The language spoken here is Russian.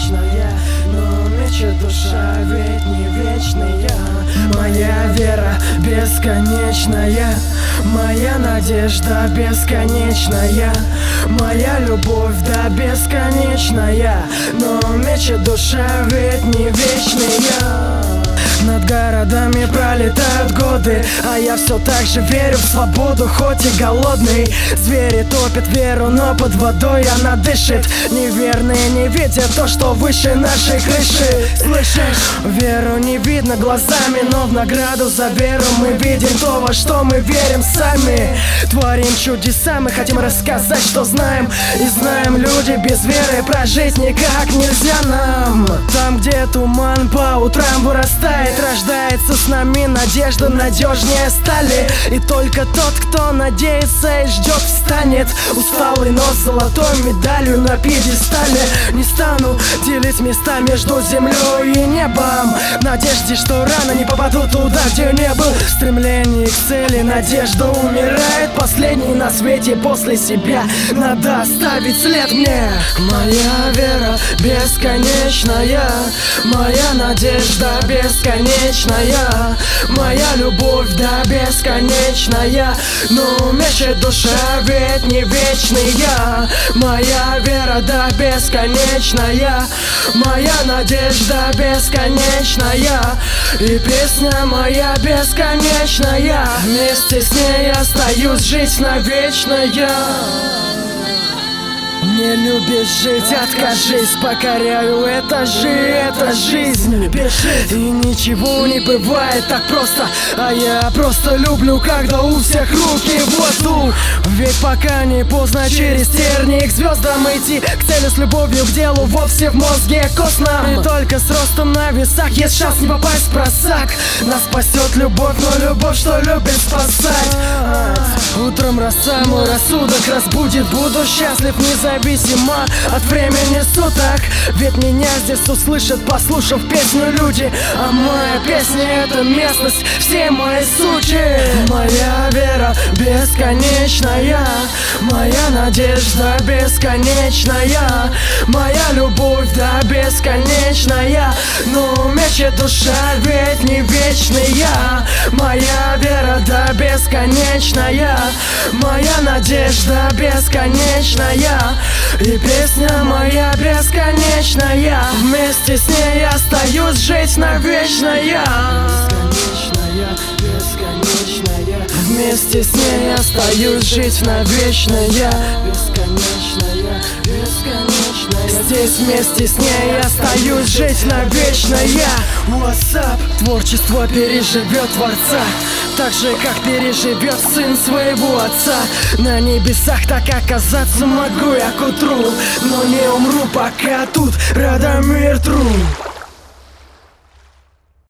бесконечная, но мечет душа ведь не вечная. Моя вера бесконечная, моя надежда бесконечная, моя любовь да бесконечная, но мечет душа ведь не вечная. Над городами пролетают годы, а я все так же верю в свободу, хоть и голодный. Звери топят веру, но под водой она дышит. Неверные не видят то, что выше нашей крыши. Слышишь? Веру не видно глазами, но в награду за веру мы видим то, во что мы верим сами. Творим чудеса, мы хотим рассказать, что знаем. И знаем, люди без веры прожить никак нельзя нам. Там, где туман по утрам вырастает, рождается с нами надежда надежнее стали. И только тот, кто надеется и ждет, встанет усталый, но с золотой медалью на пьедестале. Не стану делить места между землей и небом, в надежде, что рано не попаду туда, где не был. В стремлении к цели надежда умирает последней на свете после себя. Надо оставить след мне. Моя вера бесконечная, моя надежда бесконечная, моя любовь да бесконечная, но мечет душа ведь не вечная. Моя вера да бесконечная, моя надежда бесконечная, и песня моя бесконечная. Вместе с ней остаюсь жить навечно я. Не любишь жить, откажись, покоряю этажи, это жизнь бежит. И ничего не бывает так просто, а я просто люблю, когда у всех руки в воздух. Ведь пока не поздно через тернии к звездам идти, к цели с любовью, к делу, вовсе в мозге косном. И только с ростом на весах есть шанс не попасть в просак. Нас спасет любовь, но любовь, что любит спасать. Утром роса, мой рассудок разбудит, буду счастлив независимо от времени суток. Ведь меня здесь услышат, послушав песню люди. А моя песня — это местность всей моей сути. Моя вера бесконечная, моя надежда бесконечная, моя любовь да бесконечная, но мечет душа ведь не вечная. Моя вера да бесконечная, моя надежда бесконечная, и песня моя бесконечная. Вместе с ней остаюсь жить навечно я. Бесконечная, бесконечная. Вместе с ней остаюсь жить навечно я. Бесконечная, бесконечная. Здесь вместе с ней остаюсь жить навечно я. What's up? Творчество переживет Творца, так же, как переживет сын своего отца. На небесах так оказаться могу я к утру, но не умру, пока тут Радомир Тру.